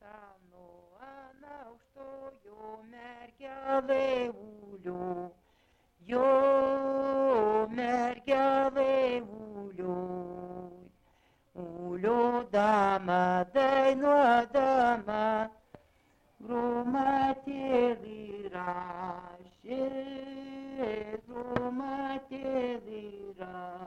kalno ant aukštojo mergelė uliu, jo mergelė uliu. Uliodama, dainuodama, gromatėlį rašė, gromatėlį rašė.